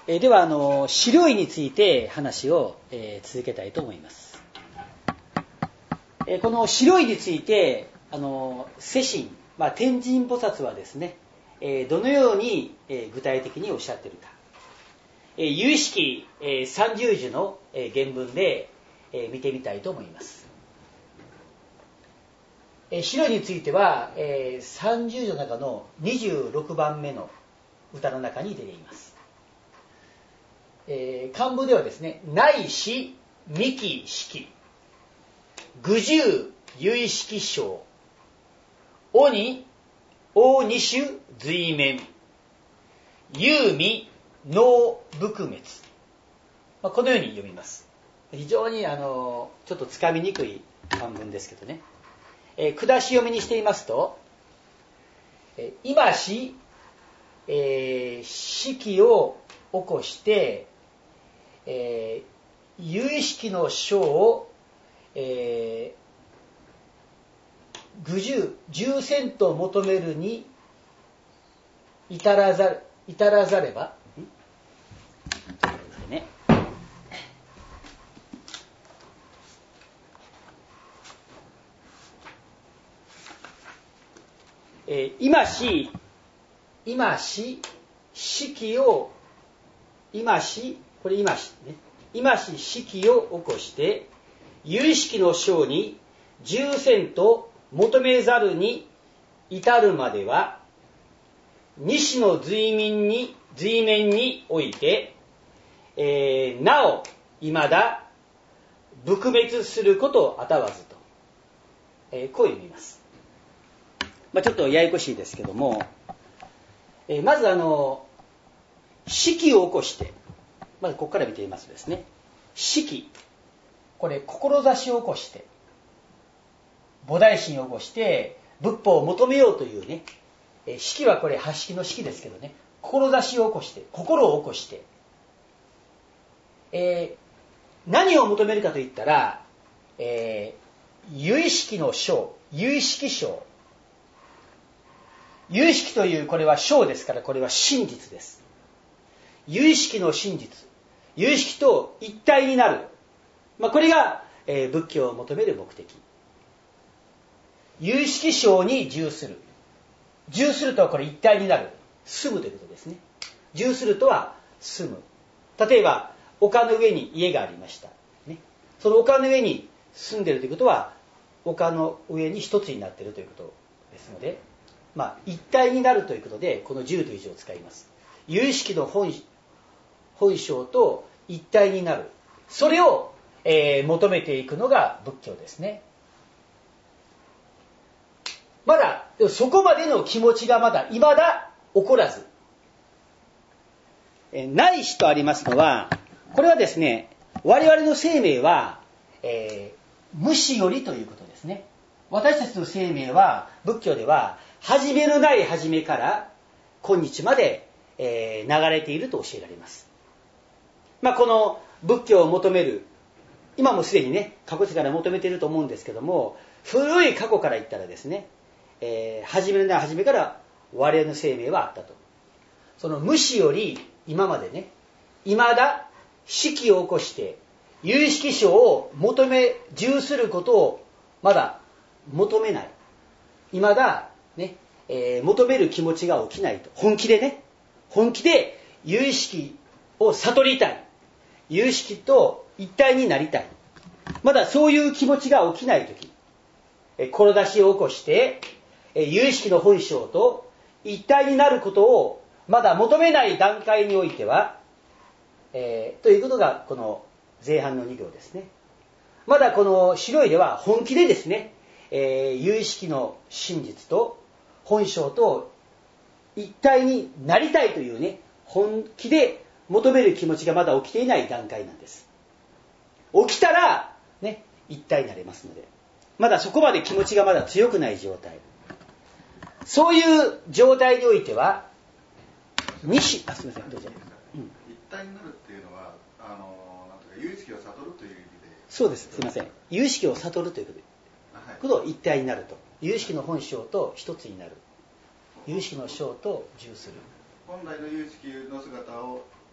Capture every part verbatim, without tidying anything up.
えー、ではあの資料意について話を、えー、続けたいと思います。えー、この資料意についてあの世親、まあ、天神菩薩はですね、えー、どのように、えー、具体的におっしゃっているか、えー、由意識、えー、三十樹の、えー、原文で、えー、見てみたいと思います。えー、資料については、えー、三十樹の中のにじゅうろくばんめの歌の中に出ています。えー、漢文ではですね、内視未期式愚従由意識称おに大二種随面有味脳撲滅、まあ、このように読みます。非常にあのちょっとつかみにくい漢文ですけどね、えー、下し読みにしていますと、えー、今し、えー、式を起こして、えー、有意識の章を、えー、愚従従せんと求めるに至らざ至らざれば、ね、えー、今し今し式を今しこれ今しね今し式を起こして有意識の章に従せんと求めざるに至るまでは西の随面に随面において、えー、なおいまだ撲滅することあたわずと、えー、こう読みます。まあ、ちょっとややこしいですけども、えー、まずあの式を起こして、まずここから見てみますとですね、式これ志を起こして菩提心を起こして仏法を求めようというね、えー、式はこれ八式の式ですけどね、志を起こして心を起こして、えー、何を求めるかといったら、えー、由意識の章由意識章由意識というこれは章ですから、これは真実です。由意識の真実、由意識と一体になる、まあ、これが、えー、仏教を求める目的。由意識章に従する、従するとはこれ一体になる、住むということですね。従するとは住む。例えば丘の上に家がありました、ね、その丘の上に住んでいるということは丘の上に一つになっているということですので、まあ、一体になるということでこの従という字を使います。由意識の 本, 本性と一体になる、それを、えー、求めていくのが仏教ですね。まだそこまでの気持ちがまだ未だ起こらず、えー、内視とありますのは、これはですね、我々の生命は、えー、無始よりということですね。私たちの生命は仏教では始めのない始めから今日まで、えー、流れていると教えられます。まあ、この仏教を求める、今もすでにね過去世から求めていると思うんですけども、古い過去から言ったらですね、えー、始めのない始めから我々の生命はあったと。その無始より今までね、未だ式を起こして有意識章を求め従することをまだ求めない、未だね、えー、求める気持ちが起きないと、本気でね、本気で有意識を悟りたい、有意識と一体になりたい、まだそういう気持ちが起きないとき、えー、志を起こして、えー、有意識の本性と一体になることをまだ求めない段階においては、えー、ということがこの前半のに行ですね。まだこの白いでは本気でですね、えー、有意識の真実と本性と一体になりたいというね、本気で求める気持ちがまだ起きていない段階なんです。起きたらね、一体になれますので、まだそこまで気持ちがまだ強くない状態、そういう状態においては西あすみませんどうぞ、うん、 一体になるっていうのはあのなんていうか有意識を悟るという意味で、 そうです、すみません、有意識を悟るということで、はい、ことを一体になると、有意識の本性と一つになる、有意識の性と従する、 本来の有意識の姿を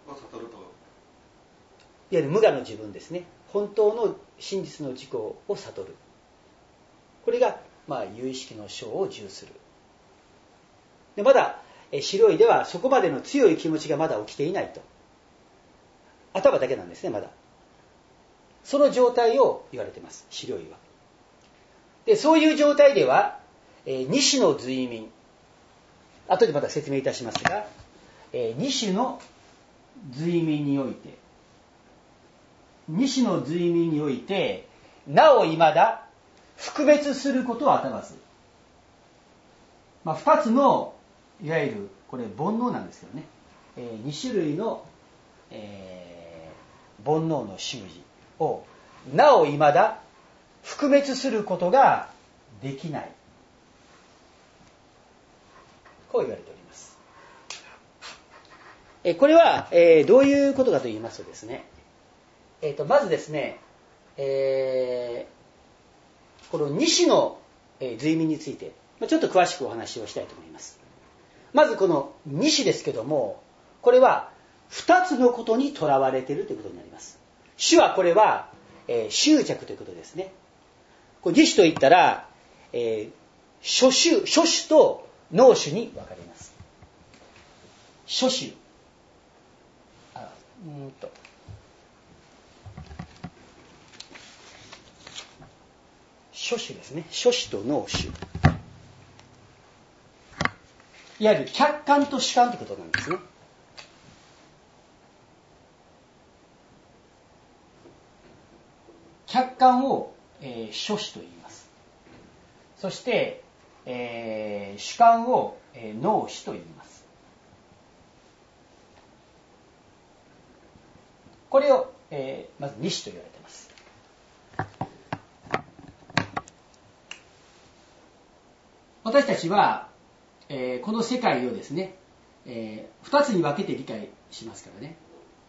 を悟ると、 いわゆる無我の自分ですね。本当の真実の自己を悟る。これが、まあ、有意識の章を重する。でまだ白いではそこまでの強い気持ちがまだ起きていないと。頭だけなんですね、まだ。その状態を言われています、白いは。でそういう状態では、えー、二種の随眠、後でまた説明いたしますが、えー、二種の随眠において、二種の随眠において、なおいまだ覆滅することはあたわず、まあ、二つのいわゆるこれ煩悩なんですけどね、えー、二種類の、えー、煩悩の習字をなおいまだ覆滅することができない、こう言われております。えー、これは、えー、どういうことかと言いますとですね、えー、とまずですね、えー、この二種の、えー、随眠についてちょっと詳しくお話をしたいと思います。まずこの二種ですけども、これは二つのことにとらわれているということになります。種はこれは、えー、執着ということですね。これ二種といったら、えー、初種、初種と脳種に分かれます。初種、あ、うんと初種ですね。初種と脳種。いわゆる客観と主観ということなんですね。客観を、えー、初種と言います。そして、えー、主観を、えー、脳種と言います。これを、えー、まず二種と言われています。私たちは、えー、この世界をですね、えー、二つに分けて理解しますからね。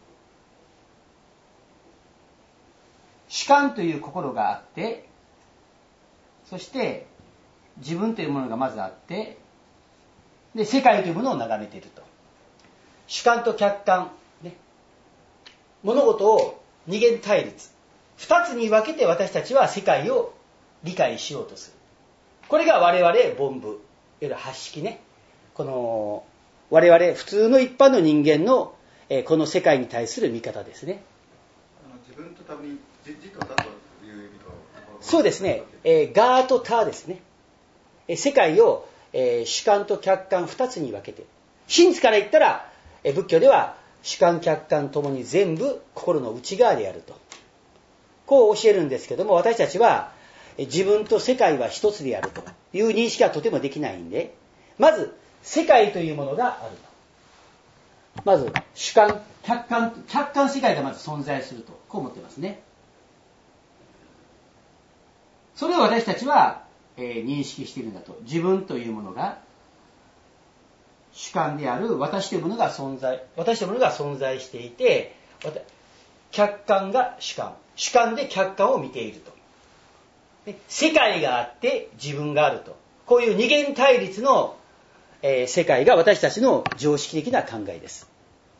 主観という心があって、そして自分というものがまずあって、で世界というものを眺めていると。主観と客観、ね、物事を二元対立、二つに分けて私たちは世界を理解しようとする。これが我々凡夫、いわゆる八識ね。この我々普通の一般の人間の、えー、この世界に対する見方ですね。 あの自分と多分自と他という意味と。 そうですね。えー、ガーと他ですね。えー、世界を、えー、主観と客観二つに分けて。真実から言ったら、えー、仏教では主観客観ともに全部心の内側であると。こう教えるんですけども、私たちは自分と世界は一つであるという認識はとてもできないんで、まず世界というものがあると。まず主観、客観、客観世界がまず存在すると、こう思ってますね。それを私たちは、えー、認識しているんだと。自分というものが主観である私というものが存在、私というものが存在していて、客観が主観、主観で客観を見ていると。世界があって自分があると。こういう二元対立の、えー、世界が私たちの常識的な考えです。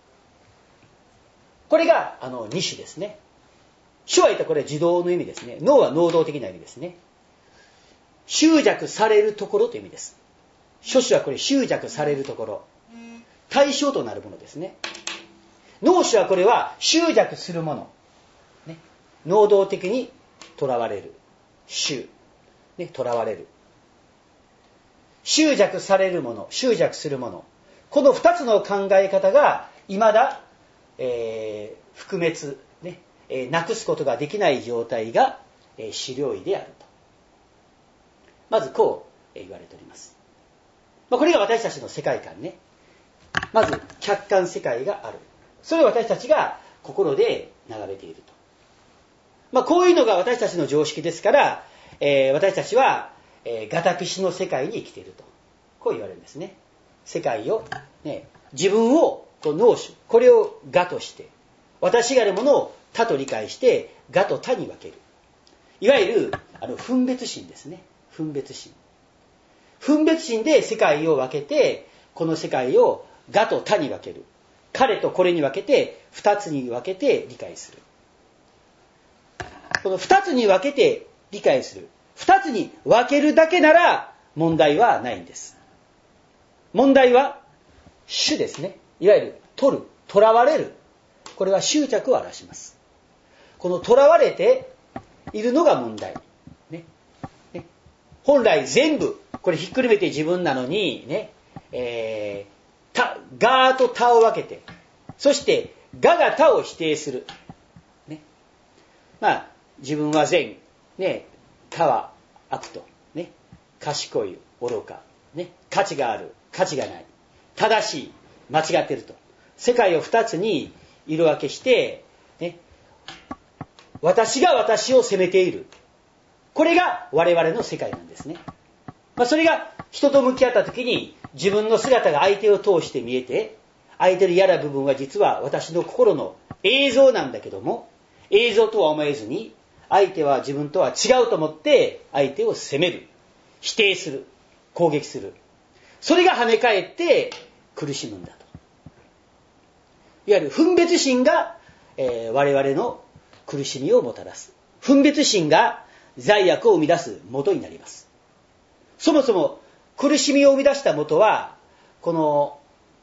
これがあの二種ですね。種は言ったらこれは自動の意味ですね。脳は能動的な意味ですね。執着されるところという意味です。初種はこれ執着されるところ、対象となるものですね。脳種はこれは執着するもの、ね、能動的にとらわれる。執、ね、とらわれる。執着されるもの、執着するもの。この二つの考え方が未だ、えー、覆滅、ねえー、なくすことができない状態が、えー、資料意であると。まずこう、えー、言われております。まあ、これが私たちの世界観ね。まず客観世界がある。それを私たちが心で眺めていると。まあ、こういうのが私たちの常識ですから、えー、私たちは、えー、ガタキシの世界に生きていると。こう言われるんですね。世界を、ね、自分をこう脳種、これを我として、私があるものを他と理解して、我と他に分ける。いわゆるあの分別心ですね。分別心。分別心で世界を分けて、この世界を我と他に分ける。 彼とこれに分けて二つに分けて理解する。この二つに分けて理解する。二つに分けるだけなら問題はないんです。問題は主ですね。いわゆる取る、囚われる。これは執着を表します。この囚われているのが問題。ねね、本来全部これひっくるめて自分なのにね、えー、たがと他を分けて、そしてがが他を否定する。ね、まあ自分は善、ね、他は悪と、ね、賢い、愚か、ね、価値がある、価値がない、正しい、間違っていると、世界を二つに色分けして、ね、私が私を責めている。これが我々の世界なんですね。まあ、それが人と向き合った時に自分の姿が相手を通して見えて、相手の嫌な部分は実は私の心の映像なんだけども、映像とは思えずに、相手は自分とは違うと思って相手を責める、否定する、攻撃する。それが跳ね返って苦しむんだと。いわゆる分別心が、えー、我々の苦しみをもたらす。分別心が罪悪を生み出す元になります。そもそも苦しみを生み出した元は、この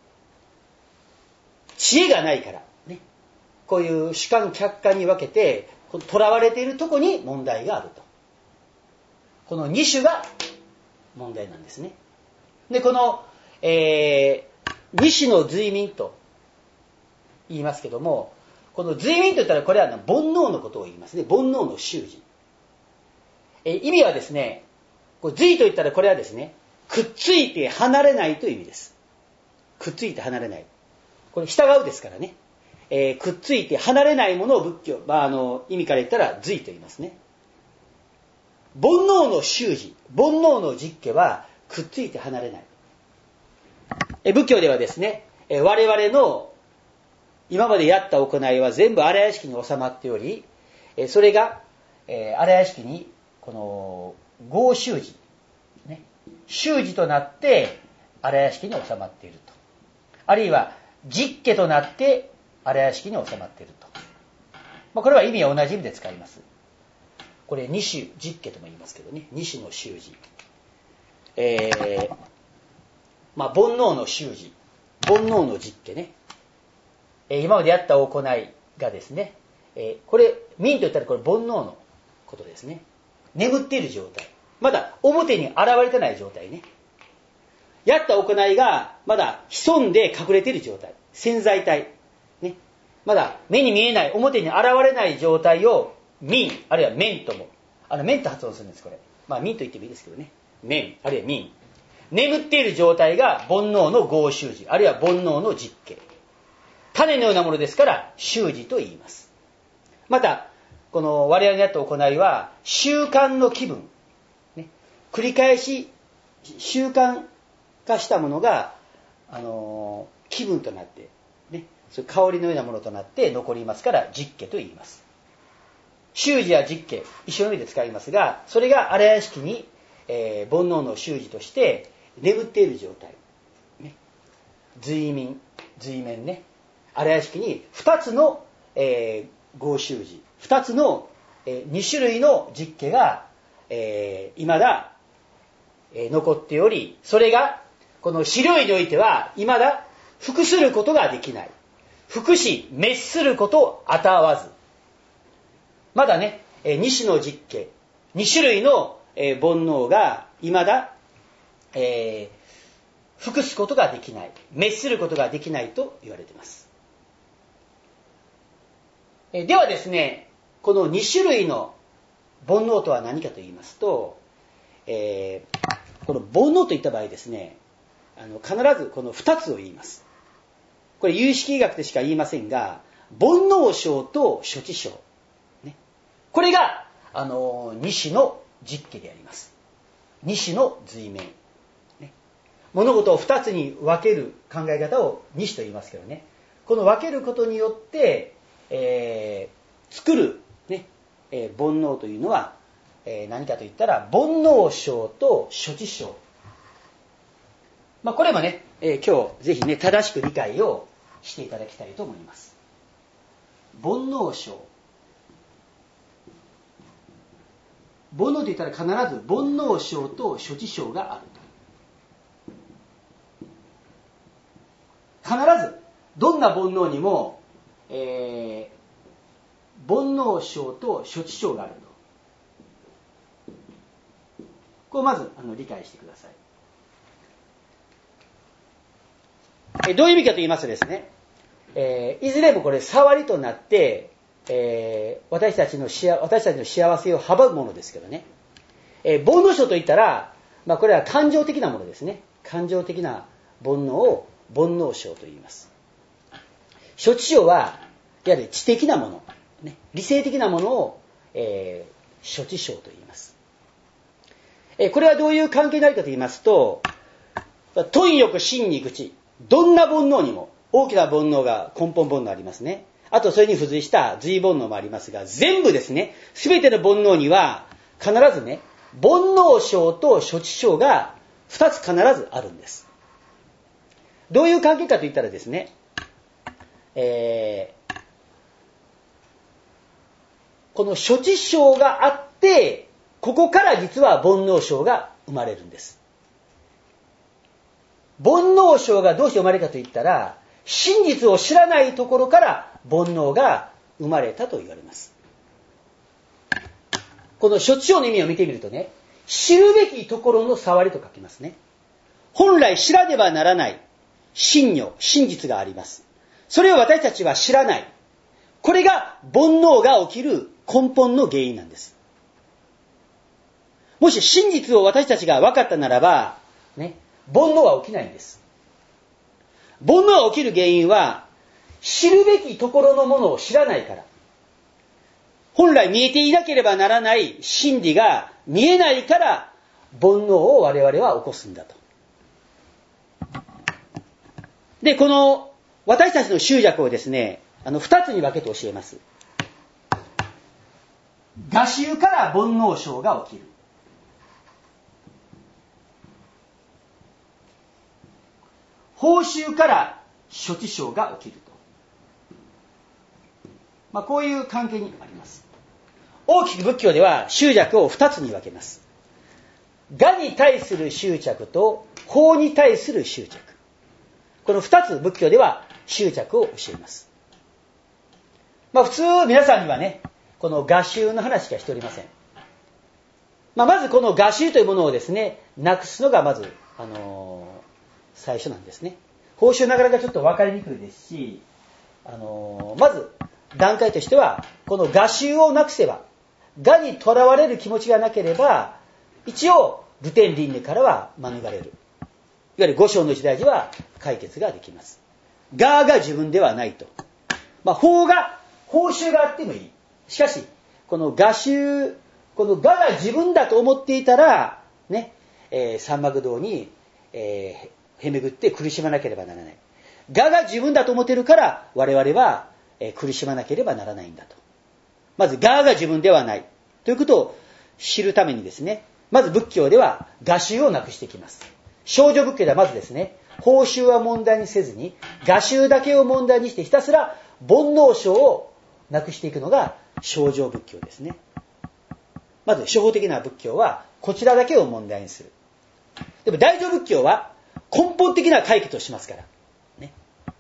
知恵がないから、ね、こういう主観客観に分けて囚われているところに問題があると。この二種が問題なんですね。で、この、えー、二種の随眠と言いますけども、この随眠といったらこれは煩悩のことを言いますね。煩悩の習字。えー、意味はですね、これ随といったらこれはですね、くっついて離れないという意味です。くっついて離れない。これ従うですからね。えー、くっついて離れないものを仏教、まあ、あの意味から言ったら随と言いますね。煩悩の習字、煩悩の実家はくっついて離れない。え仏教ではですね、え我々の今までやった行いは全部荒屋敷に収まっており、えそれが、え荒屋敷にこの合習字、ね、習字となって荒屋敷に収まっていると。あるいは実家となって荒屋敷に収まっていると。まあ、これは意味は同じ意味で使います。これ二種実家とも言いますけどね、二種の習字。えー、まあ煩悩の習字、煩悩の実家ね。えー、今までやった行いがですね、えー、これ民と言ったらこれ煩悩のことですね。眠っている状態。まだ表に現れてない状態ね。やった行いがまだ潜んで隠れている状態。潜在体。ね。まだ目に見えない、表に現れない状態を民、あるいは面とも。あの、面と発音するんです、これ。まあ、民と言ってもいいですけどね。面、あるいは民。眠っている状態が煩悩の合習字、あるいは煩悩の実家。種のようなものですから、習字と言います。また、この我々にやった行いは、習慣の気分。ね、繰り返し、習慣化したものが、あのー、気分となって、ね、そういう香りのようなものとなって残りますから、実家と言います。習字や実家、一緒の意味で使いますが、それが荒屋敷に、えー、煩悩の習字として眠っている状態。ね、随眠、随眠ね。荒屋敷に二つの、えー、合習字、二つの、えー、二種類の実家が、えー、未だ、えー、残っており、それが、この資料においては、未だ服することができない。服し、滅することあたわず。まだね、えー、二種の実家、二種類の、えー、煩悩が未だ、えー、服すことができない。滅することができないと言われています。えー、ではですね、この二種類の煩悩とは何かと言いますと、えー、この煩悩といった場合ですね、あの必ずこの二つを言います。これ有識医学でしか言いませんが、煩悩症と処置症。これが、あの、二種の実家であります。二種の随眠。ね、物事を二つに分ける考え方を二種と言いますけどね。この分けることによって、えー、作る、ねえー、煩悩というのは、えー、何かと言ったら、煩悩症と処置症。まあ、これもね、えー、今日ぜひね、正しく理解をしていただきたいと思います。煩悩性。煩悩といったら必ず煩悩性と処置性があると。必ずどんな煩悩にも、えー、煩悩性と処置性があると。これをまずあの理解してください。えどういう意味かと言いますとですね、えー、いずれもこれ触りとなって、えー、私たちのし私たちの幸せを阻むものですけどね、えー、煩悩性といったら、まあ、これは感情的なものですね。感情的な煩悩を煩悩性と言います。処置性はいわゆる知的なもの、ね、理性的なものを、えー、処置性と言います。えー、これはどういう関係になるかと言いますと、貪欲心に口、どんな煩悩にも大きな煩悩が根本煩悩ありますね。あとそれに付随した随煩悩もありますが、全部ですね、すべての煩悩には必ずね、煩悩性と処置性がふたつ必ずあるんです。どういう関係かといったらですね、えー、この処置性があって、ここから実は煩悩性が生まれるんです。煩悩性がどうして生まれるかといったら、真実を知らないところから煩悩が生まれたと言われます。この処置性の意味を見てみるとね、知るべきところの触りと書きますね。本来知らねばならない真如、真実があります。それを私たちは知らない。これが煩悩が起きる根本の原因なんです。もし真実を私たちが分かったならば、ね、煩悩は起きないんです。煩悩が起きる原因は、知るべきところのものを知らないから。本来見えていなければならない真理が見えないから、煩悩を我々は起こすんだと。で、この私たちの執着をですね、あの二つに分けて教えます。我執から煩悩性が起きる。報酬から処置性が起きると。まあ、こういう関係にあります。大きく仏教では執着を二つに分けます。我に対する執着と法に対する執着。この二つ仏教では執着を教えます。まあ、普通皆さんにはね、この我執の話しかしておりません。まあ、まずこの我執というものをですね、なくすのがまず、あのー最初なんですね。報酬なかなかちょっと分かりにくいですし、あのー、まず段階としてはこの我執をなくせば、我にとらわれる気持ちがなければ一応流天輪廻からは免れる。いわゆる五章の一大事は解決ができます。我が自分ではないと。まあ法が報酬があってもいい。しかしこの我執、この我が自分だと思っていたらね、えー、三幕道に、えーへめぐって苦しまなければならない。我が自分だと思っているから我々は苦しまなければならないんだと。まず我が自分ではないということを知るためにですね、まず仏教では我執をなくしていきます。少女仏教ではまずですね、報酬は問題にせずに我執だけを問題にしてひたすら煩悩性をなくしていくのが少女仏教ですね。まず初歩的な仏教はこちらだけを問題にする。でも大乗仏教は根本的な解決をしますから、ね、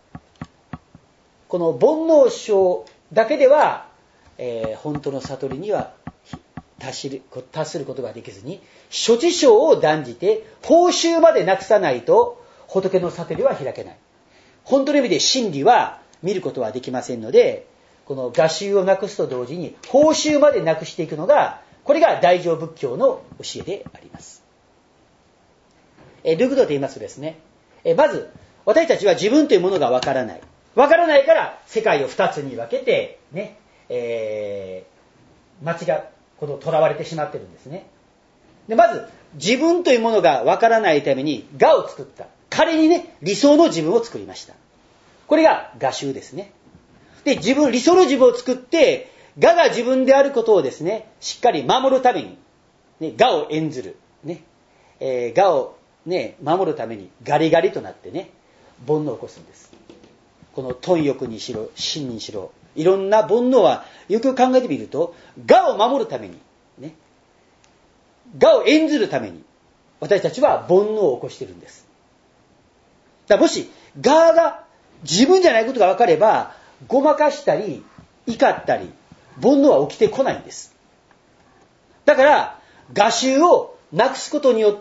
この煩悩性だけでは、えー、本当の悟りには達する、達することができずに、処置性を断じて報酬までなくさないと仏の悟りは開けない。本当の意味で真理は見ることはできませんので、この我執をなくすと同時に報酬までなくしていくのが、これが大乗仏教の教えであります。えどういうことと言いますとですね、えまず私たちは自分というものがわからない。わからないから世界を二つに分けてね、えー、間違この囚われてしまってるんですね。でまず自分というものがわからないために我を作った。仮にね、理想の自分を作りました。これが我執ですね。で自分理想の自分を作って我が自分であることをですね、しっかり守るために、ね、我を演ずる、ねえー、我をね、守るためにガリガリとなってね、煩悩を起こすんです。 この貪欲にしろ、心にしろ、いろんな煩悩はよく考えてみると、我を守るために、ね、我を演ずるために、私たちは煩悩を起こしているんです。だからもし、我が自分じゃないことが分かれば、ごまかしたり、怒ったり、煩悩は起きてこないんです。だから、我執をなくすことによって、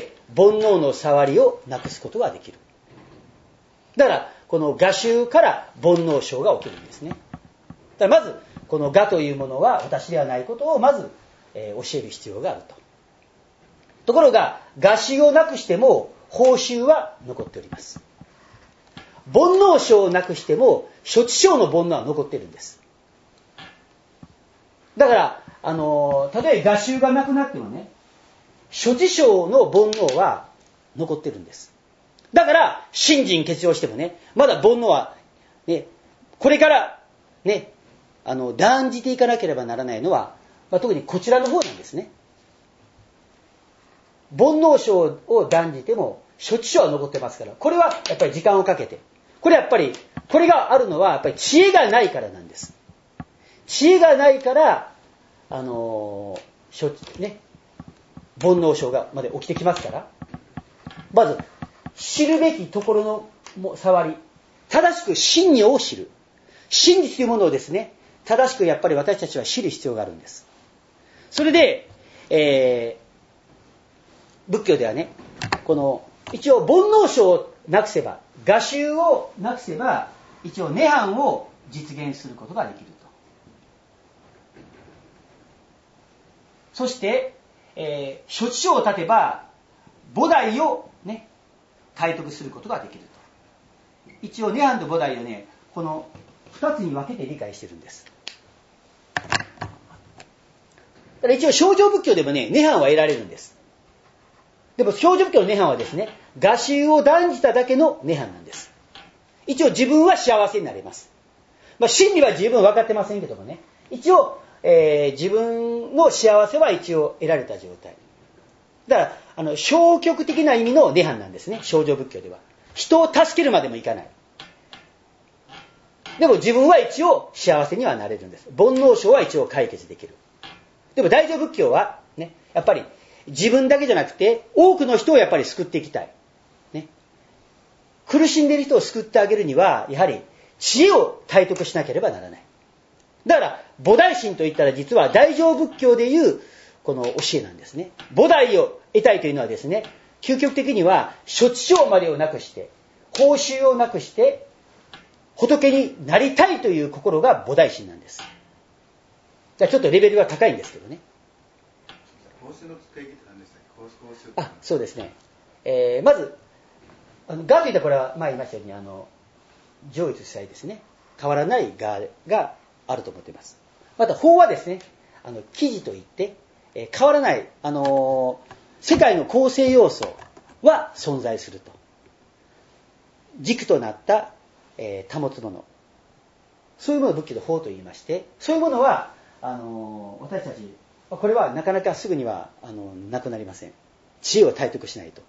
煩悩の触りをなくすことができる。だから、この我執から煩悩症が起きるんですね。だからまず、この我というものは私ではないことをまず、えー、教える必要があると。ところが、我執をなくしても、報酬は残っております。煩悩症をなくしても、諸知症の煩悩は残っているんです。だから、あのー、例えば我執がなくなってもね、諸知症の煩悩は残ってるんです。だから、信心欠如してもね、まだ煩悩は、ね、これから、ね、あの、断じていかなければならないのは、まあ、特にこちらの方なんですね。煩悩症を断じても、諸知症は残ってますから、これはやっぱり時間をかけて、これやっぱり、これがあるのは、やっぱり知恵がないからなんです。知恵がないから、あのー、ね、煩悩症がまで起きてきますから、まず、知るべきところの触り、正しく真理を知る。真実というものをですね、正しくやっぱり私たちは知る必要があるんです。それで、えー、仏教ではね、この、一応煩悩症をなくせば、我執をなくせば、一応涅槃を実現することができると。そして、えー、諸知症を立てば、菩提をね、体得することができると。一応涅槃と菩提をね、この二つに分けて理解しているんです。だから一応正常仏教でもね、涅槃は得られるんです。でも正常仏教の涅槃はですね、我執を断じただけの涅槃なんです。一応自分は幸せになれます。まあ真理は十分分かってませんけどもね、一応、えー、自分の幸せは一応得られた状態。だから、あの、消極的な意味の涅槃なんですね、正常仏教では。人を助けるまでもいかない。でも自分は一応幸せにはなれるんです。煩悩症は一応解決できる。でも大乗仏教は、ね、やっぱり自分だけじゃなくて、多くの人をやっぱり救っていきたい。ね、苦しんでいる人を救ってあげるには、やはり知恵を体得しなければならない。だから、菩提心といったら実は大乗仏教でいう、この教えなんですね。菩提を得たいというのはですね、究極的には諸知症までをなくして、報酬をなくして、仏になりたいという心が菩提心なんです。じゃあちょっとレベルが高いんですけどね。 報酬の定義って何でしたっけ？報酬って。 あ、そうですね。えー、まず、あの我といったらこれは前言いましたように、あの、上越したいですね。変わらない我があると思っています。また法はですね、あの、記事といって、えー、変わらない、あのー、世界の構成要素は存在すると。軸となった、えー、保つもの。そういうものを仏教で法と言いまして、そういうものは、あのー、私たち、これはなかなかすぐには、あのー、なくなりません。知恵を体得しないと。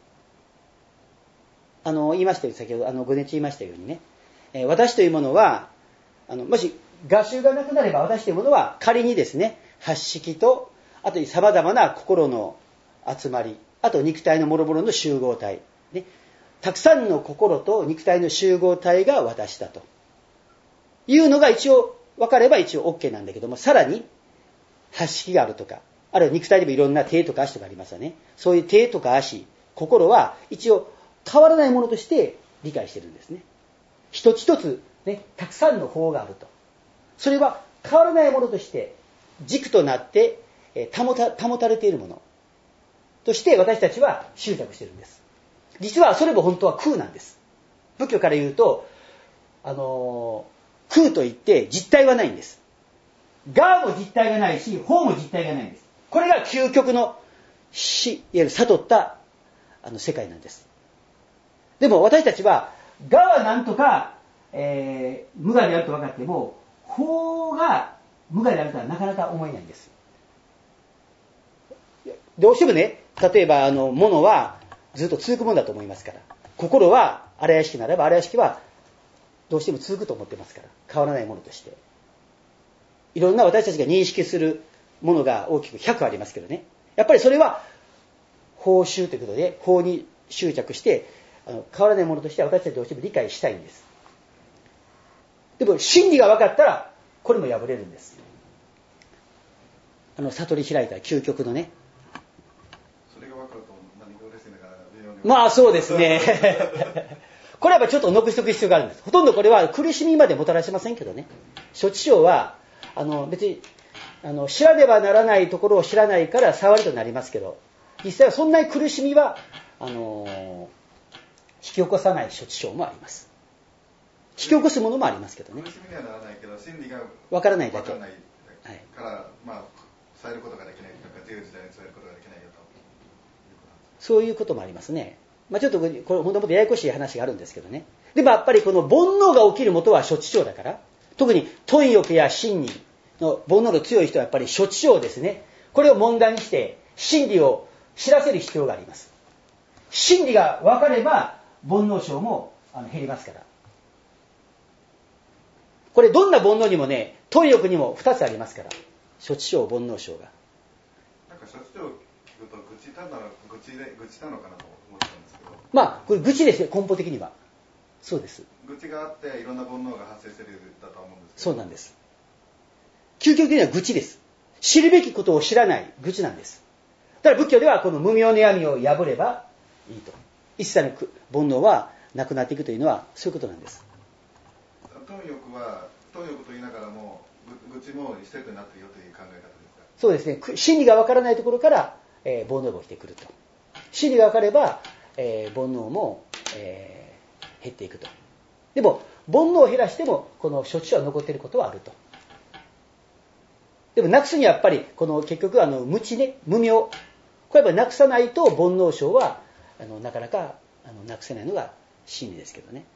あのー、言いましたように、先ほど、あの、ごねんち言いましたようにね、えー、私というものは、あの、もし、我執がなくなれば、私というものは、仮にですね、八識と、あと様々な心の集まり、あと肉体の諸々の集合体、ね、たくさんの心と肉体の集合体が私だというのが一応分かれば一応 OK なんだけども、さらに八識があるとか、あるいは肉体でもいろんな手とか足とかありますよね。そういう手とか足、心は一応変わらないものとして理解してるんですね。一つ一つ、ね、たくさんの法があると。それは変わらないものとして軸となって保た、保たれているものとして私たちは執着しているんです。実はそれも本当は空なんです。仏教から言うと、あのー、空といって実体はないんです。我も実体がないし、法も実体がないんです。これが究極のし、いわゆる悟ったあの世界なんです。でも私たちは我はなんとか、えー、無我であると分かっても、法が無我であるとはなかなか思えないんです。どうしてもね、例えばあの物はずっと続くものだと思いますから、心は荒屋敷ならば荒屋敷はどうしても続くと思ってますから、変わらないものとして。いろんな私たちが認識するものが大きくひゃくありますけどね。やっぱりそれは法宗ということで、法に執着して、あの変わらないものとして私たちどうしても理解したいんです。でも真理が分かったら、これも破れるんです。あの悟り開いた究極のね。 それが分かると何が嬉しいのか微妙に。 まあそうですね。これはやっぱちょっと残しておく必要があるんです。ほとんどこれは苦しみまでもたらしませんけどね。諸知性はあの別にあの知らねばならないところを知らないから触りとなりますけど、実際はそんなに苦しみはあの引き起こさない諸知性もあります。引き起こすものもありますけどね。 苦しみにはならないけど真理が分からないだけ。 分からないから、はい、まあ伝えることができないとか自由自在に伝えることができないよと。 そういうこともありますね。まあ、ちょっとこれ本当もっとややこしい話があるんですけどね。でもやっぱりこの煩悩が起きる元は諸知性だから、特に貪欲や真理の煩悩の強い人はやっぱり諸知性ですね。これを問題にして真理を知らせる必要があります。真理が分かれば煩悩性もあの減りますから。これどんな煩悩にもね、貪欲にもふたつありますから。諸知性、煩悩性が。 なんか諸知性を聞くと愚痴たなの愚痴で愚痴なのかなと思ったんですけど。 まあこれ愚痴ですね、根本的には。そうです。 愚痴があっていろんな煩悩が発生しているだと思うんですけど。 そうなんです。究極的には愚痴です。知るべきことを知らない愚痴なんです。だから仏教ではこの無明の闇を破ればいいと。一切の煩悩はなくなっていくというのはそういうことなんです。 貪欲は貪欲と言いながらも愚痴も一切となっているよという考え方ですか。 そうですね。真理が分からないところから、えー、煩悩が起きてくると。真理が分かれば、えー、煩悩も、えー、減っていくと。でも煩悩を減らしてもこの諸知性は残っていることはあると。でもなくすにはやっぱりこの結局あの無知ね、無明、これやっぱりなくさないと煩悩性はあのなかなかあのなくせないのが真理ですけどね。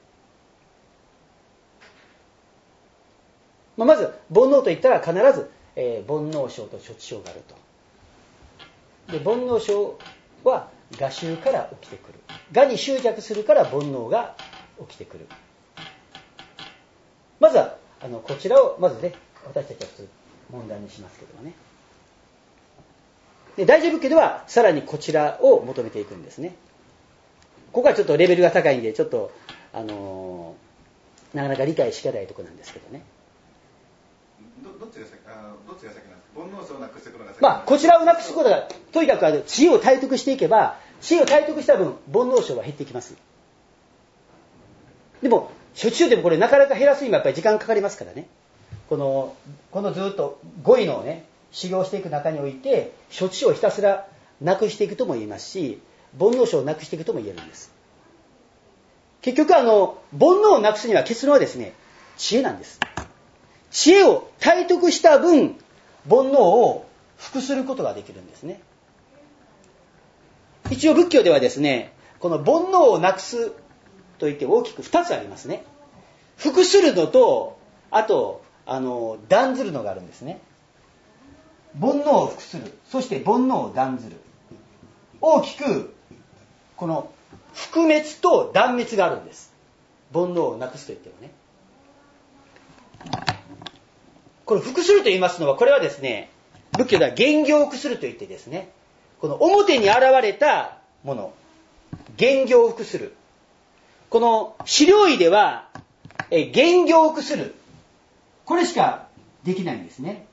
まあ、まず煩悩といったら必ず、えー、煩悩性と諸知性があると。で煩悩性は我習から起きてくる。我に執着するから煩悩が起きてくる。まずはあのこちらをまずね、私たちは普通問題にしますけどもね。で大乗仏教ではさらにこちらを求めていくんですね。ここはちょっとレベルが高いんでちょっとあのー、なかなか理解しがたいところなんですけどね。 ど, どっちが先あどっちが先なんですか。煩悩性をなくしていくのが先。 まあこちらをなくすことがとにかくあの知恵を体得していけば、知恵を体得した分煩悩性は減っていきます。でも諸知性でもこれなかなか減らすにもやっぱり時間かかりますからね。このこのずっと語彙のね修行していく中において諸知性をひたすらなくしていくとも言いますし、煩悩性をなくしていくとも言えるんです。結局あの煩悩をなくすには結論はですね、知恵なんです。知恵を体得した分煩悩を服することができるんですね。一応仏教ではですね、この煩悩をなくすといって大きくふたつありますね。服するのとあとあの断ずるのがあるんですね。煩悩を服する、そして煩悩を断ずる。大きくこの覆滅と断滅があるんです。煩悩をなくすといってもね。これ服すると言いますのは、これはですね、仏教では現行を服すると言ってですね、この表に現れたもの、現行を服する。この資料医ではえ現行を服する、これしかできないんですね。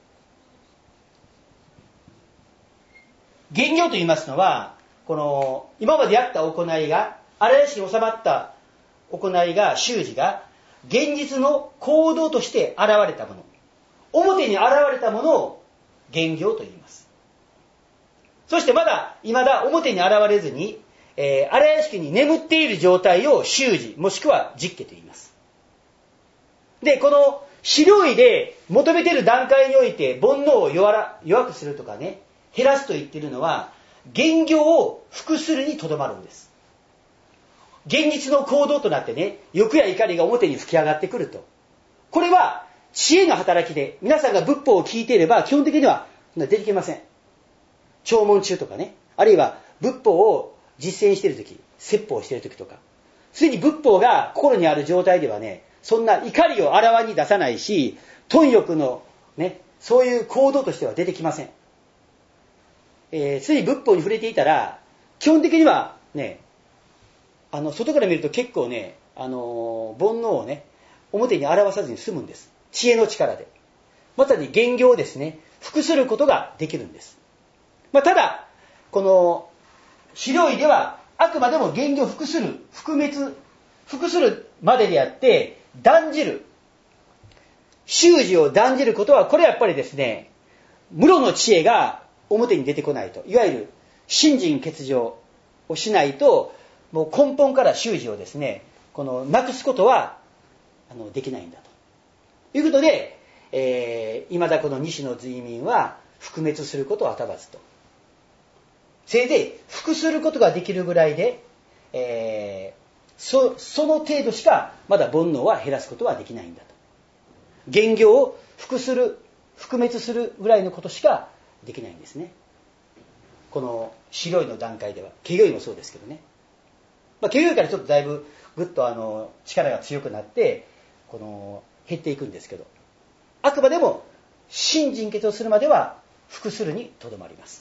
現行と言いますのは、この今までやった行いが荒屋敷に収まった行いが習字が現実の行動として現れたもの、表に現れたものを現行と言います。そしてまだ未だ表に現れずに、えー、荒屋敷に眠っている状態を習字もしくは実家と言います。でこの資料医で求めている段階において煩悩を 弱, ら弱くするとかね、減らすと言っているのは現行を服するにとどまるんです。現実の行動となってね、欲や怒りが表に吹き上がってくると。これは知恵の働きで、皆さんが仏法を聞いていれば基本的には出てきません。聴聞中とかね、あるいは仏法を実践しているとき、説法しているときとか、すでに仏法が心にある状態ではね、 そんな怒りをあらわに出さないし、貪欲のね、そういう行動としては出てきません。えー、つい仏法に触れていたら、基本的にはね、あの、外から見ると結構ね、あのー、煩悩をね、表に表さずに済むんです。知恵の力で。まさに幻行をですね、服することができるんです。まあ、ただ、この、資料医では、あくまでも幻行を服する、覆滅、服するまでであって、断じる、習字を断じることは、これやっぱりですね、室の知恵が表に出てこないと。いわゆる、信心欠如をしないと、もう根本から習字をですね、この、なくすことは、あの、できないんだと。いうことで、えー、未だこの西の随民は、覆滅することは当たらずと。せいぜい、服することができるぐらいで、えー、そ、その程度しか、まだ煩悩は減らすことはできないんだと。幻行を服する、覆滅するぐらいのことしかできないんですね。この、資料医の段階では。化粧医もそうですけどね。まあ、化粧医からちょっとだいぶ、ぐっとあの、力が強くなって、この、減っていくんですけど、あくまでも、信心欠如するまでは、服するにとどまります。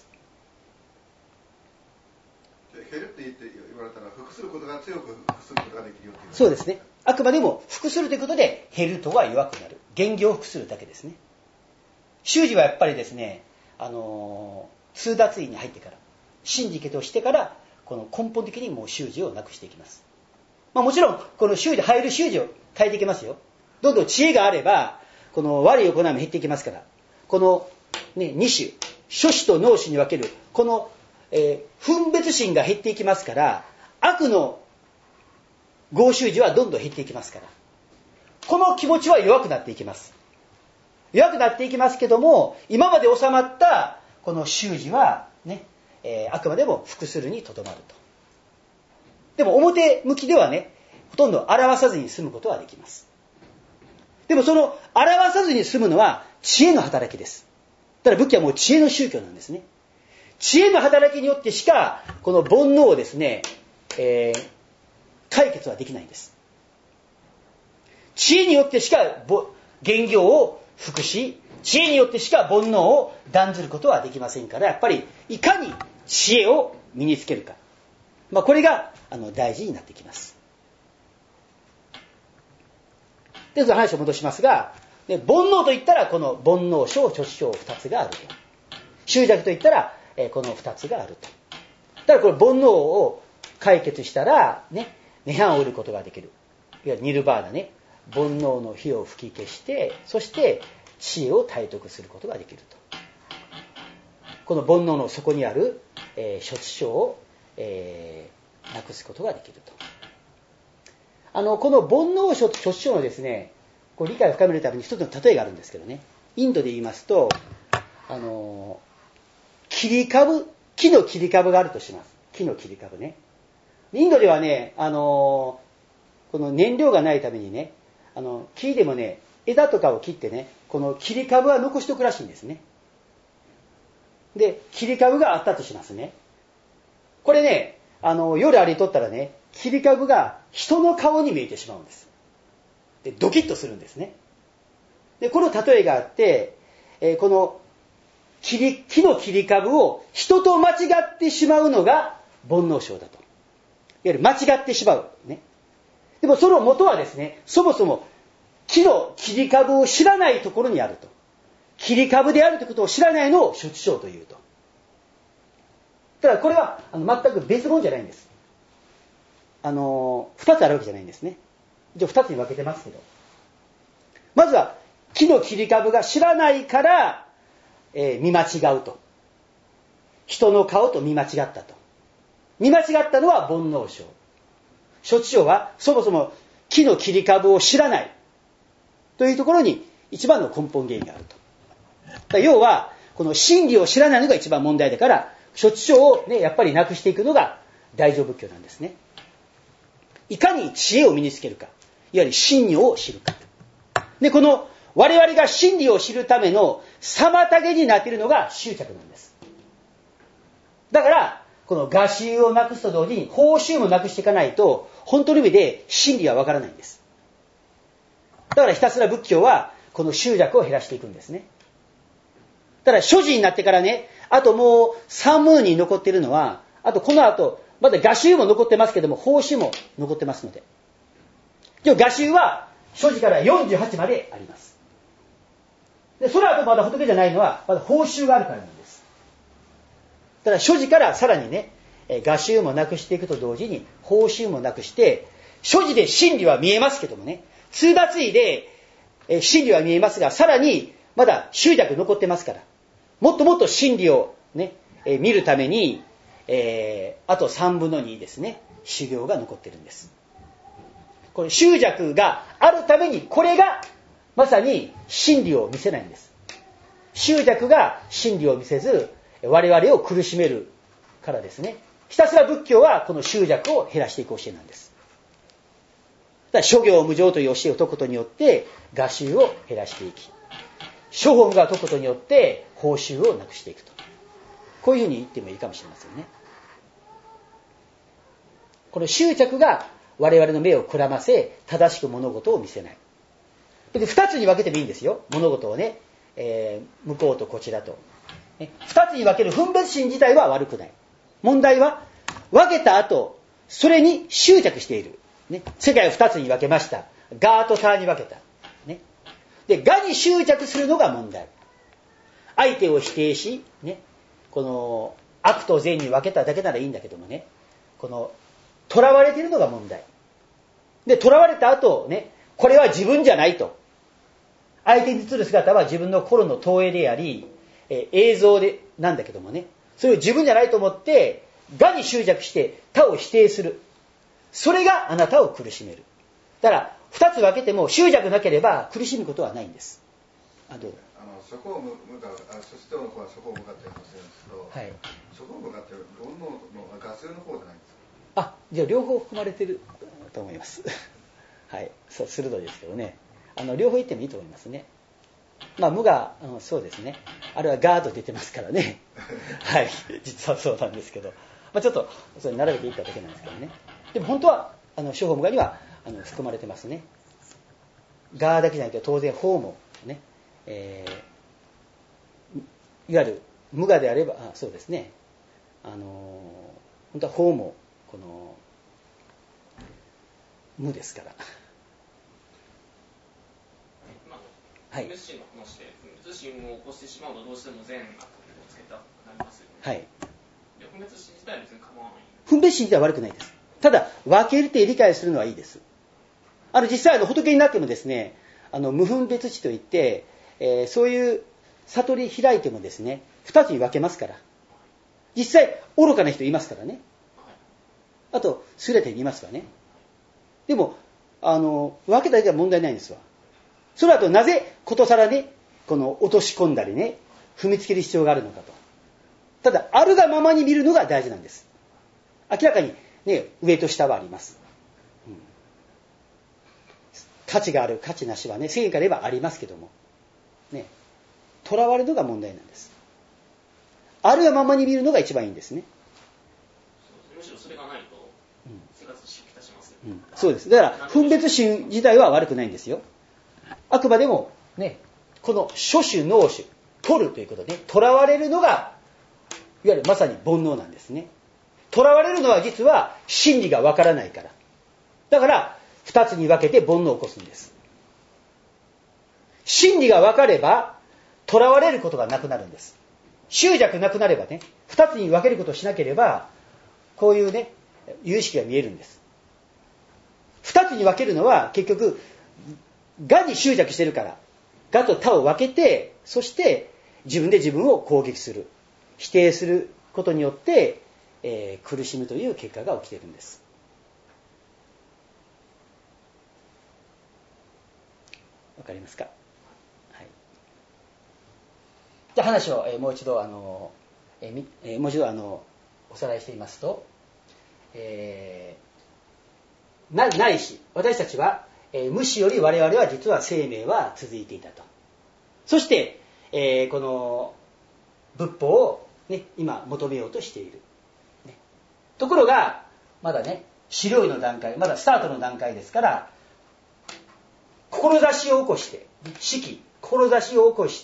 減るって言って言われたら、服することが強く服することができるよっていう。 そうですね。あくまでも、服するということで、減るとは弱くなる。幻行を服するだけですね。習字はやっぱりですね、あのー、通達院に入ってから、信心欠如してから、この根本的にもう習字をなくしていきます。まあもちろん、この習字、入る習字を変えていきますよ。どんどん知恵があれば、この悪い行いも減っていきますから、この、ね、二種、諸種と脳種に分ける、この、えー、分別心が減っていきますから、悪の合習字はどんどん減っていきますから、この気持ちは弱くなっていきます。弱くなっていきますけども、今まで収まったこの習字は、ね、えー、あくまでも服するにとどまると。でも表向きではね、ほとんど表さずに済むことはできます。でもその表さずに済むのは知恵の働きです。ただ仏教はもう知恵の宗教なんですね。知恵の働きによってしか、この煩悩をですね、えー、解決はできないんです。知恵によってしか幻行を服し、知恵によってしか煩悩を断ずることはできませんから、やっぱりいかに知恵を身につけるか。まあ、これがあの大事になってきます。で、その話を戻しますが、で煩悩といったらこの煩悩症、諸症二つがあると。執着といったら、えー、この二つがあると。だからこれ煩悩を解決したら、ね、涅槃を得ることができる。いわゆるニルバーナね、煩悩の火を吹き消して、そして知恵を体得することができると。この煩悩の底にある、えー、諸症を、えー、なくすことができると。あの、この煩悩諸症のですね、こう理解を深めるために一つの例えがあるんですけどね。インドで言いますと、あの、切り株、木の切り株があるとします。木の切り株ね。インドではね、あの、この燃料がないためにね、あの、木でもね、枝とかを切ってね、この切り株は残しておくらしいんですね。で、切り株があったとしますね。これね、あの、夜歩いとったらね、切り株が人の顔に見えてしまうんです。で、ドキッとするんですね。で、この例えがあって、えー、この切り、木の切り株を人と間違ってしまうのが煩悩症だと。いわゆる間違ってしまう。ね。でもその元はですね、そもそも木の切り株を知らないところにあると。切り株であるということを知らないのを諸知症というと。ただこれはあの全く別物じゃないんです。あの、二つあるわけじゃないんですね。一応二つに分けてますけど。まずは木の切り株が知らないから、えー、見間違うと。人の顔と見間違ったと。見間違ったのは煩悩症。諸知症はそもそも木の切り株を知らないというところに一番の根本原因があると。だ要はこの真理を知らないのが一番問題だから、諸知症をねやっぱりなくしていくのが大乗仏教なんですね。いかに知恵を身につけるか、いわゆる真理を知るか。でこの我々が真理を知るための妨げになっているのが執着なんです。だからこの我執をなくすと同時に報酬もなくしていかないと、本当の意味で真理はわからないんです。 だからひたすら仏教はこの執着を減らしていくんですね。だから所持になってからね、あともう三無に残っているのは、あとこの後、まだ画集も残ってますけども、報酬も残ってますので。で画集は所持からよんじゅうはちまであります。で、その後まだ仏じゃないのは、まだ報酬があるからなんです。だから所持からさらにね、画集もなくしていくと同時に、報酬もなくして、所持で真理は見えますけどもね、通達意で真理は見えますが、さらにまだ執着残ってますから、もっともっと真理をね、見るために、えー、あとさんぶんのにですね、修行が残ってるんです。これ執着があるために、これがまさに真理を見せないんです。執着が真理を見せず、我々を苦しめるからですね。ひたすら仏教はこの執着を減らしていく教えなんです。だから諸行無常という教えを説くことによって我執を減らしていき、諸法が説くことによって報酬をなくしていくと。こういうふうに言ってもいいかもしれませんね。この執着が我々の目をくらませ、正しく物事を見せない。で二つに分けてもいいんですよ。物事をね、えー、向こうとこちらと。ね、二つに分ける分別心自体は悪くない。問題は、分けた後、それに執着している。ね、世界を二つに分けました。ガーとターに分けた。ね、で、ガに執着するのが問題。相手を否定し、ね、この悪と善に分けただけならいいんだけどもね、この囚われているのが問題。で、囚われた後、ね、これは自分じゃないと。相手に映る姿は自分の心の投影であり、えー、映像でなんだけどもね、それを自分じゃないと思って我に執着して他を否定する。それがあなたを苦しめる。だから二つ分けても執着なければ苦しむことはないんです。あ、どうぞ。 あのそこを向かう、そしての方はそこを向かって話してるんですけど、はい、そこを向かってる煩悩のガスの方じゃないんですか。 あ、じゃあ両方含まれてると思います。はい、そう鋭いですけどね。あの両方言ってもいいと思いますね。まあ無が、うん、そうですね。あれはガード出てますからね。はい、実はそうなんですけど、まあ、ちょっとそれ並べていっただけなんですけどね。でも本当はあの諸法無我にはあの含まれてますね。ガーだけじゃないと当然法もね、えー、いわゆる無我であれば、あ、そうですね。あのー、本当は法もこの無ですから。はい、分別心の話で分別心を起こしてしまうとどうしても善悪をつけたくなりますよね。はい。分別心自体は別に構わない。分別心自体は悪くないです。ただ分けるって理解するのはいいです。あの実際あの仏になってもですね、あの無分別地といって、えー、そういう悟り開いてもですね、二つに分けますから。実際愚かな人いますからね。あとすれていますわね。でもあの分けただけは問題ないんですわ。それだとなぜことさらね、この落とし込んだりね、踏みつける必要があるのかと。ただあるがままに見るのが大事なんです。明らかにね、上と下はあります。うん、価値がある価値なしはね、世間から言えばありますけどもね、囚われるのが問題なんです。あるがままに見るのが一番いいんですね。 むしろそれがないと生活しきたしますよ、 うんうん、そうです。だから分別心自体は悪くないんですよ。あくまでもね、この諸種能種取るということで、ね、囚われるのがいわゆるまさに煩悩なんですね。囚われるのは実は真理がわからないから。だから二つに分けて煩悩を起こすんです。真理がわかれば囚われることがなくなるんです。執着なくなればね、二つに分けることをしなければこういうね、有識が見えるんです。二つに分けるのは結局我に執着してるから、我と他を分けて、そして自分で自分を攻撃する、否定することによって、えー、苦しむという結果が起きているんです。わかりますか？はい。じゃあ話を、えー、もう一度あの、えーえー、もう一度あのおさらいしてみますと、えー、なないし私たちはえー、無視より我々は実は生命は続いていたと。そして、えー、この仏法を、ね、今求めようとしている、ね、ところがまだね、資料の段階、まだスタートの段階ですから、 志を起こして、式、志を起こして、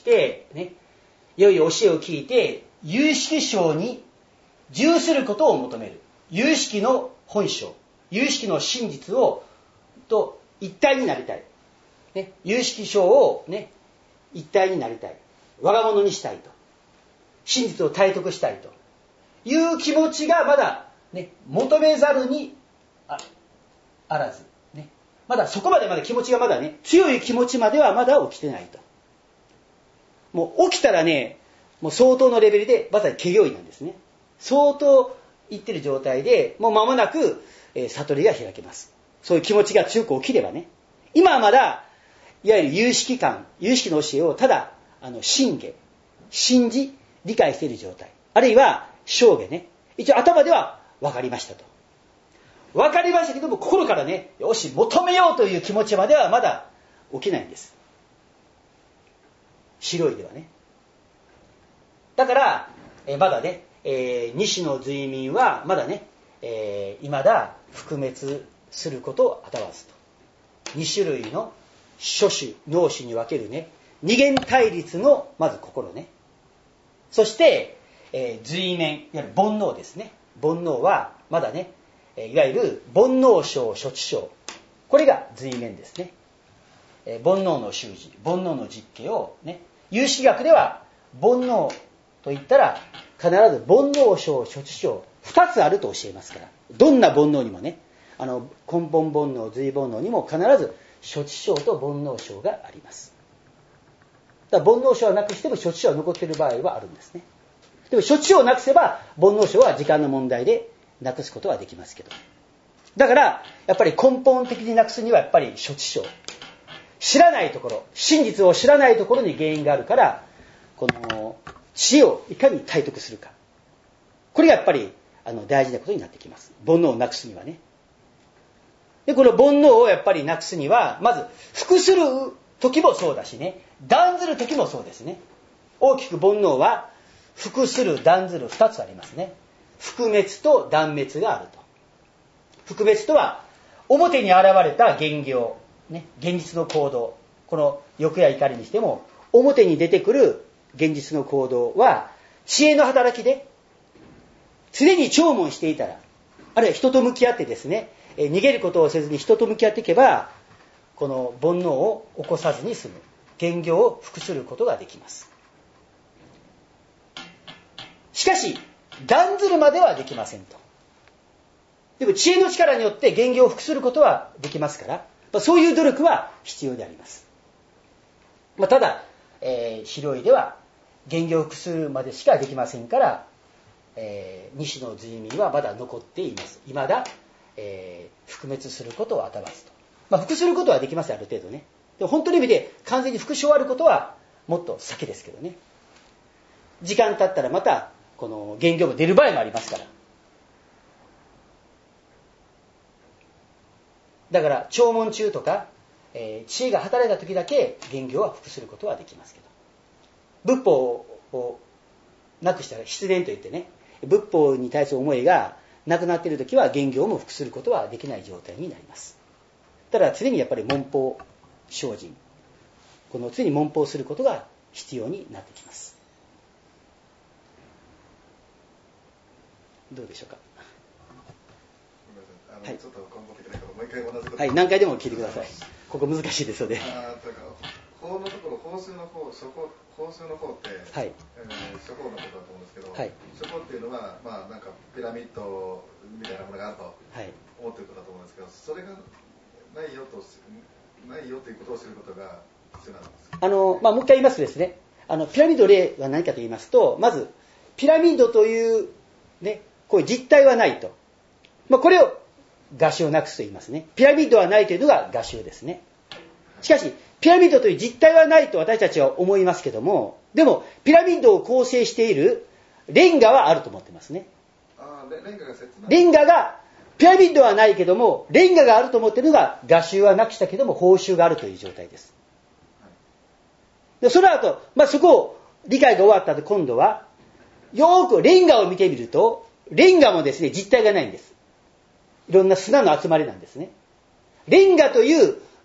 ね、良い教えを聞いて、有識章に従することを求める。有識の本性、有識の真実を、と一体になりたい。ね、有識章をね、一体になりたい。我が物にしたいと。真実を体得したいという気持ちがまだ、ね、求めざるに あ, あらず、ね。まだそこまでまだ気持ちがまだね、強い気持ちまではまだ起きてないと。もう起きたらね、もう相当のレベルでまさに化行為なんですね。相当いってる状態で、もう間もなく、えー、悟りが開けます。そういう気持ちが強く起きればね。今はまだ、いわゆる有識観、有識の教えをただ、あの、信下、信じ、理解している状態。あるいは、証下ね。一応頭では分かりましたと。分かりましたけども、心からね、よし、求めようという気持ちまではまだ起きないんです。白いではね。だから、えー、まだね、えー、西の随民はまだね、えー、未だ覆滅することを表すと。二種類の諸種、脳種に分けるね、二元対立のまず心ね。そして、えー、随面、いわゆる煩悩ですね。煩悩はまだね、えー、いわゆる煩悩症、諸知症。これが随面ですね。えー、煩悩の習字、煩悩の実験をね、有識学では煩悩と言ったら必ず煩悩症、諸知症二つあると教えますから。どんな煩悩にもね、あの根本煩悩、随煩悩にも必ず諸知症と煩悩症があります。だから煩悩症はなくしても諸知症は残っている場合はあるんですね。でも諸知症をなくせば煩悩症は時間の問題でなくすことはできますけど。だからやっぱり根本的になくすにはやっぱり諸知症。知らないところ、真実を知らないところに原因があるから、この知恵をいかに体得するか。これがやっぱりあの大事なことになってきます。煩悩をなくすにはね。で、この煩悩をやっぱりなくすには、まず、服する時もそうだしね、断ずる時もそうですね。大きく煩悩は、服する、断ずる二つありますね。覆滅と断滅があると。覆滅とは、表に現れた現行、ね、現実の行動。この欲や怒りにしても、表に出てくる現実の行動は、知恵の働きで、常に聴聞していたら、あるいは人と向き合ってですね、え逃げることをせずに人と向き合っていけば、この煩悩を起こさずに済む。現行を服することができます。しかし、断ずるまではできませんと。でも知恵の力によって現行を服することはできますから、まあ、そういう努力は必要であります。まあ、ただ、えー、白いでは現行を服するまでしかできませんから、えー、西の随民はまだ残っています。未だ、えー、覆滅することを表すと。まあ、服することはできます、ある程度ね。でも本当の意味で完全に服し終わることはもっと先ですけどね。時間経ったらまたこの現行も出る場合もありますから。だから聴聞中とか、えー、知恵が働いた時だけ現行は服することはできますけど、仏法をなくしたら必然といってね、仏法に対する思いがなくなっている時は現行も服することはできない状態になります。ただ常にやっぱり文法精進、この常に文法することが必要になってきます。どうでしょうか。 はい、ちょっと根本的なこともう一回同じこと、 はい、何回でも聞いてください。ここ難しいですので。 あというか法のところ、法数の方、そこ法数の方って、はい、えー、諸法のことだと思うんですけど、はい、諸法っていうのはまあなんかピラミッドみたいなものがあると思っていることだと思うんですけど、それがないよとないよということを知ることが必要なんですか。あのまあもう一回言いますとですね、あのピラミッドの例は何かと言いますと、まずピラミッドというね、こういう実体はないと。まあこれを画集をなくすと言いますね。ピラミッドはないというのが画集ですね。しかし、ピラミッドという実体はないと私たちは思いますけども、でも、ピラミッドを構成しているレンガはあると思ってますね。 あレンガが切ない。 レンガが、ピラミッドはないけども、レンガがあると思っているのが画集はなくしたけども、報酬があるという状態です。でその後、まあ、そこを理解が終わった後、今度は、よーくレンガを見てみると、レンガもですね、実体がないんです。いろんな砂の集まりなんですね。レンガというね、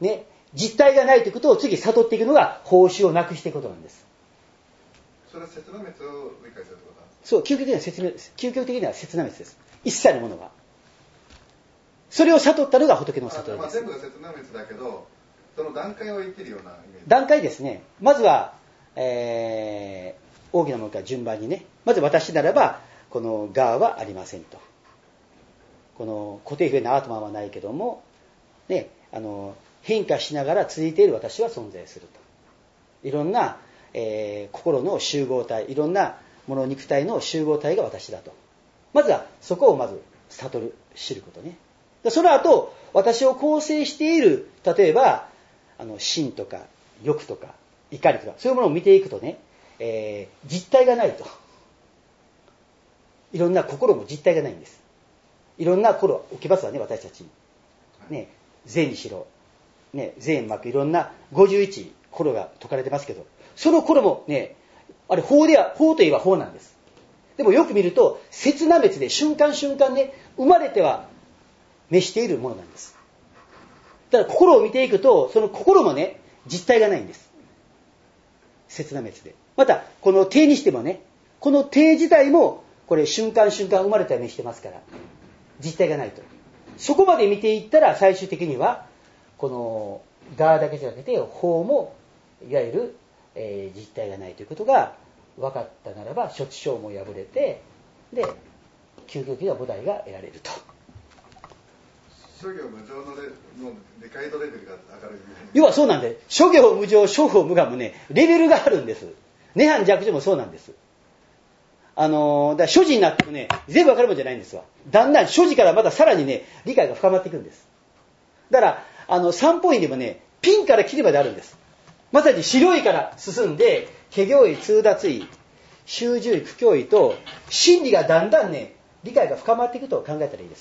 実体がないということを次悟っていくのが報酬をなくしていくことなんです。 それは刹那滅を理解するってことなんですか？ そう、究極的には説明、究極的には刹那滅です。一切のものは。それを悟ったのが仏の悟りです。 まあ、全部が刹那滅だけど、その段階を言ってるようなイメージ。 段階ですね。まずは、えー、大きなものから順番にね、まず私ならば、この我はありませんと。この固定不変なアートマンはないけども、ね、あの、変化しながら続いている私は存在すると。いろんな、えー、心の集合体、いろんなもの肉体の集合体が私だと。まずはそこをまず悟る、知ることね。その後、私を構成している、例えば、あの、心とか欲とか怒りとか、そういうものを見ていくとね、えー、実体がないと。いろんな心も実体がないんです。いろんな心起きますわね、私たち。ね、善にしろ、ね、善悪いろんなごじゅういち心が説かれてますけど、その心もね、あれ法では、法といえば法なんです。でもよく見ると、刹那滅で瞬間瞬間ね、生まれては滅しているものなんです。だから心を見ていくと、その心もね、実体がないんです。刹那滅で。また、この定にしてもね、この定自体も、これ瞬間瞬間生まれては滅してますから、実体がないと。そこまで見ていったら、最終的には、この、我だけじゃなくて、法も、いわゆる、えー、実体がないということが分かったならば、諸知性も破れて、で、究極的な菩提が得られると。 諸行無常のレの理解度レベルが上がる。 要はそうなんで、諸行無常、諸法無我もね、レベルがあるんです。涅槃寂静もそうなんです。あのー、だから所持になってもね、全部わかるもんじゃないんですわ。だんだん所持からまたさらにね、理解が深まっていくんです。だから、あの、三法院でもね、ピンからキリまであるんです。まさに白いから進んで、化行位、通達位、修十位、苦行位と、真理がだんだんね、理解が深まっていくと考えたらいいです。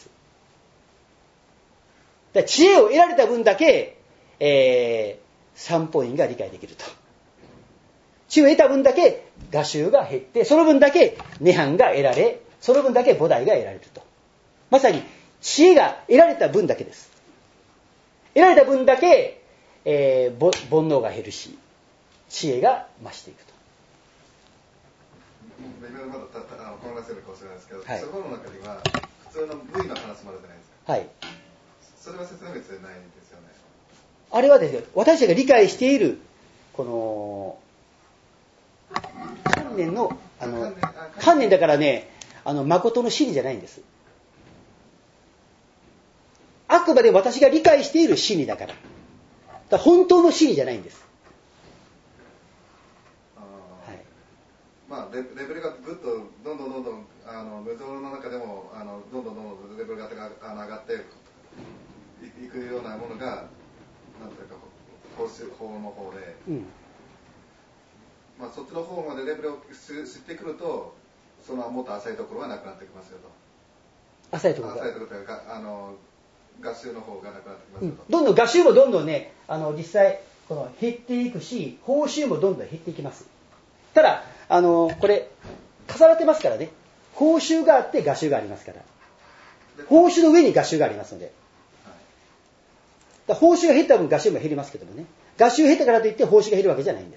だから知恵を得られた分だけ、えー、三法院が理解できると。知恵を得た分だけ、我習が減って、その分だけ涅槃が得られ、その分だけ菩提が得られると。まさに、知恵が得られた分だけです。得られた分だけ、えー、煩悩が減るし、知恵が増していくと。 今まだたたあの混乱してるかもしれないですけど、はい、そこの中には普通の無意の話もあるじゃないですか。はい。それは説明別でないんですよね。 あれはですね、私たちが理解しているこの観念のあの観念だからね、あの誠の真理じゃないんです。あくまで私が理解している真理だから。だから本当の真理じゃないんです。 あ、はい、まあレベルがぐっとどんどんどんどんあの無常の中でもあのどんどんどんどんレベルが上がっていくようなものがなんていうか法法の方で、うん、まあそっちの方までレベルを知ってくるとそのもっと浅いところはなくなってきますよと。 浅いところが。 浅いところというかあの合衆の方がなくなってきますよと、 うん、どんどん合衆もどんどんね、あの実際この減っていくし、報酬もどんどん減っていきます。ただあのこれ重なってますからね。報酬があって合衆がありますから。報酬の上に合衆がありますので。はい、だ報酬が減った分合衆も減りますけどもね。合衆減ったからといって報酬が減るわけじゃないんです。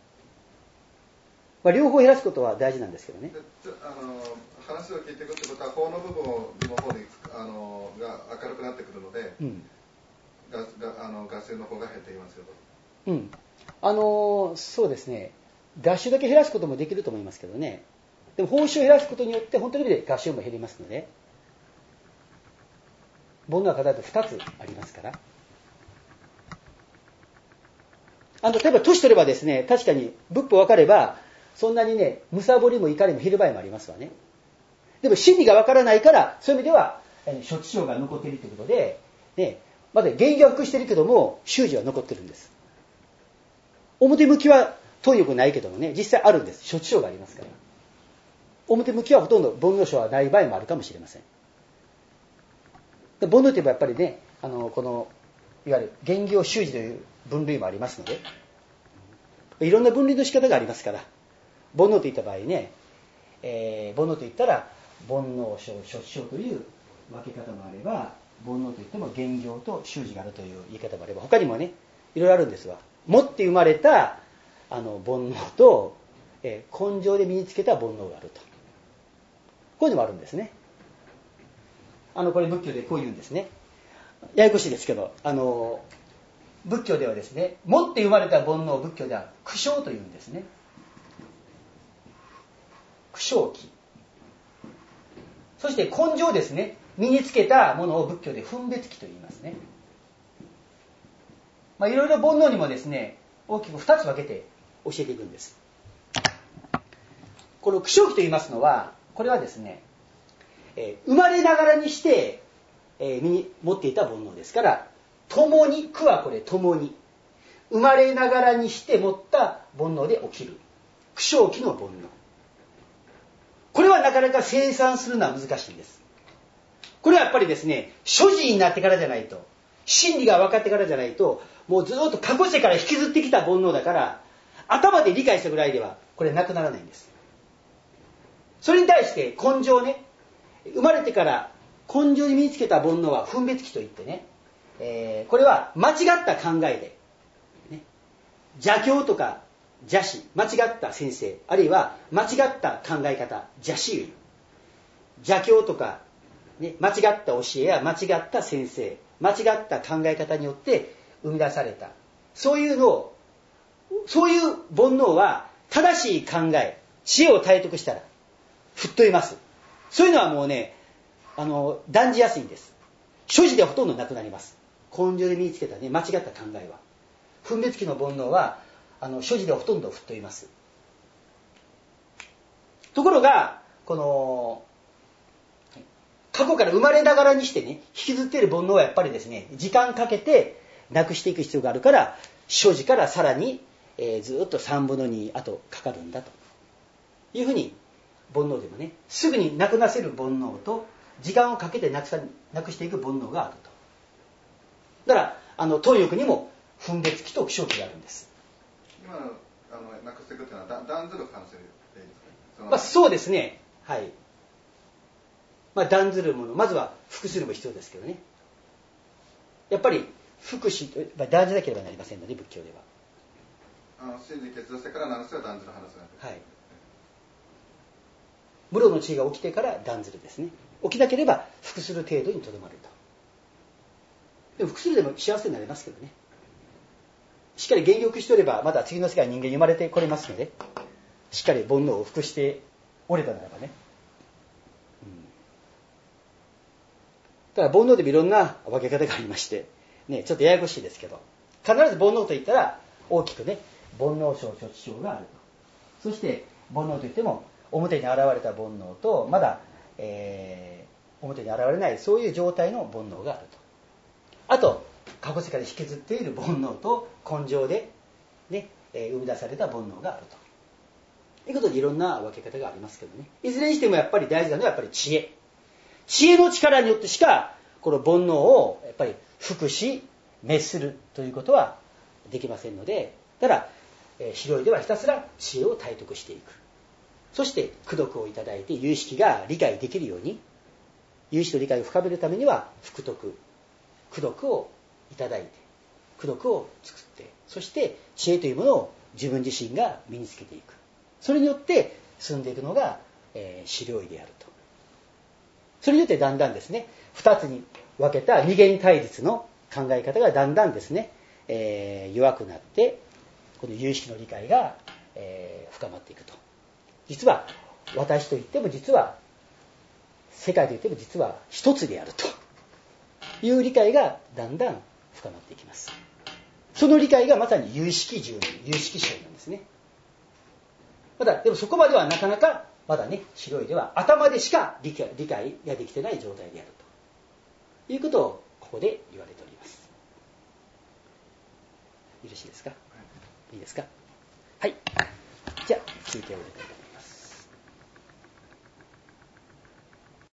まあ、両方減らすことは大事なんですけどね。 あの話を聞いていくってことは法の部分の方にあのが明るくなってくるので、うん、ががあの合衆の方が減っていますよと。 うん。あのそうですね。合衆だけ減らすこともできると思いますけどね。でも報酬を減らすことによって本当に合衆も減りますので、煩悩は必ずふたつありますから。あの例えば年取ればですね、確かに仏法分かればそんなにね、むさぼりも怒りも減る場合もありますわね。でも真理が分からないから、そういう意味では諸知性が残っているということで、ね、まだ原業は複しているけども修持は残ってるんです。表向きは貪欲ないけどもね、実際あるんです。諸知性がありますから。表向きはほとんど煩悩性はない場合もあるかもしれません。煩悩といえばやっぱりね、あのこのいわゆる原業修持という分類もありますので、いろんな分類の仕方がありますから、煩悩といった場合ね、えー、煩悩といったら煩悩性、諸知性という分け方もあれば、煩悩といっても原業と修持があるという言い方もあれば、他にもね、 いろいろあるんですわ。持って生まれたあの煩悩と、えー、根性で身につけた煩悩があると。こういうのもあるんですね。あのこれ仏教でこう言うんですね。ややこしいですけど、あの仏教ではですね、持って生まれた煩悩を仏教では苦笑と言うんですね。苦笑気。そして根性ですね、身につけたものを仏教で分別気と言いますね。まあいろいろ煩悩にもですね、大きくふたつ分けて教えていくんです。この苦笑気と言いますのは、これはですね、えー、生まれながらにして、えー、身に持っていた煩悩ですから、共に、苦はこれ共に、生まれながらにして持った煩悩で起きる苦笑気の煩悩。これはなかなか清算するのは難しいんです。これはやっぱりですね、所持になってからじゃないと、真理が分かってからじゃないと、もうずっと過去世から引きずってきた煩悩だから、頭で理解したぐらいではこれなくならないんです。それに対して根性ね、生まれてから根性に身につけた煩悩は分別気といってね、えー、これは間違った考えで、ね、邪教とか邪師、間違った先生、あるいは間違った考え方、邪師優、邪教とか、ね、間違った教えや間違った先生、間違った考え方によって生み出された、そういうのを、そういう煩悩は正しい考え、知恵を体得したら吹っ飛びます。そういうのはもうね、あの断じやすいんです。所持でほとんどなくなります。根性で身につけたね、間違った考えは、分別気の煩悩はあの所持でほとんど吹っ飛びます。ところがこの過去から生まれながらにしてね、引きずっている煩悩はやっぱりですね、時間かけてなくしていく必要があるから、所持からさらに、えー、ずっとさんぶんのにあとかかるんだというふうに、煩悩でもね、すぐになくなせる煩悩と時間をかけてなくさ、なくしていく煩悩があると。だからあの貪欲にも分別気と苦笑気があるんです。 今のあのなくしていくというのは断ずる話でいいですか？ まあ、そうですね。はい。まあ、断ずるもの、まずは服するも必要ですけどね。やっぱり服し、まあ、断じなければなりませんので、仏教では。 あの真理決断してからなくせば断ずる話なんです。 はい。無漏の地位が起きてから断ずるですね。起きなければ服する程度にとどまると。でも服するでも幸せになれますけどね。しっかり減欲しておればまだ次の世界に人間に生まれてこれますので、しっかり煩悩を服しておれたならばね、うん、だから煩悩でもいろんな分け方がありまして、ね、ちょっとややこしいですけど、必ず煩悩といったら大きくね、煩悩症諸知症があると。そして煩悩といっても表に現れた煩悩とまだ、えー、表に現れないそういう状態の煩悩があると。あと過去世界で引きずっている煩悩と根性で、ねえー、生み出された煩悩があるということで、いろんな分け方がありますけどね、いずれにしてもやっぱり大事なのはやっぱり知恵。知恵の力によってしかこの煩悩をやっぱり服し滅するということはできませんので、ただ、えー、白いではひたすら知恵を体得していく。そして功徳をいただいて有識が理解できるように、有識の理解を深めるためには福徳、功徳をいただいて、功徳を作って、そして知恵というものを自分自身が身につけていく。それによって進んでいくのが、えー、資料医であると。それによってだんだんですね、二つに分けた二元対立の考え方がだんだんですね、えー、弱くなって、この有識の理解が、えー、深まっていくと。実は私といっても実は世界といっても実は一つであるという理解がだんだん深まっていきます。その理解がまさに有識住人、有識症なんですね。まだでもそこまではなかなかまだね、白いでは頭でしか理解、理解ができてない状態であるということをここで言われております。よろしいですか？いいですか？はい。じゃあ続いてお願いします。